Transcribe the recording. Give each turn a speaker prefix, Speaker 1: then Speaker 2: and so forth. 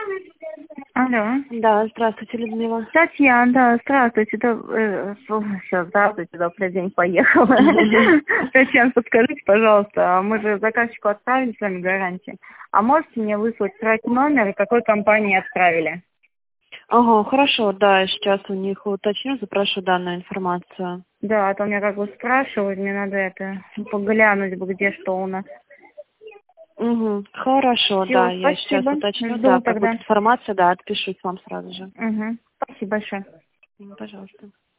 Speaker 1: Алло.
Speaker 2: Да, здравствуйте, Людмила.
Speaker 1: Татьяна, да, здравствуйте. Сейчас, здравствуйте, добрый день, поехала. Татьяна, подскажите, пожалуйста, мы же заказчику отправили с вами гарантию. А можете мне выслать трек номер и какой компании отправили?
Speaker 2: Ага, хорошо, да, я сейчас у них уточню, запрошу данную информацию.
Speaker 1: Да, а то меня как бы спрашивают, мне надо это поглянуть, где что у нас.
Speaker 2: Угу, хорошо, да,
Speaker 1: Все,
Speaker 2: я сейчас
Speaker 1: спасибо.
Speaker 2: уточню, да,
Speaker 1: Жду
Speaker 2: как будет
Speaker 1: тогда.
Speaker 2: информация, да, отпишусь вам сразу же.
Speaker 1: Угу. Спасибо большое.
Speaker 2: Пожалуйста.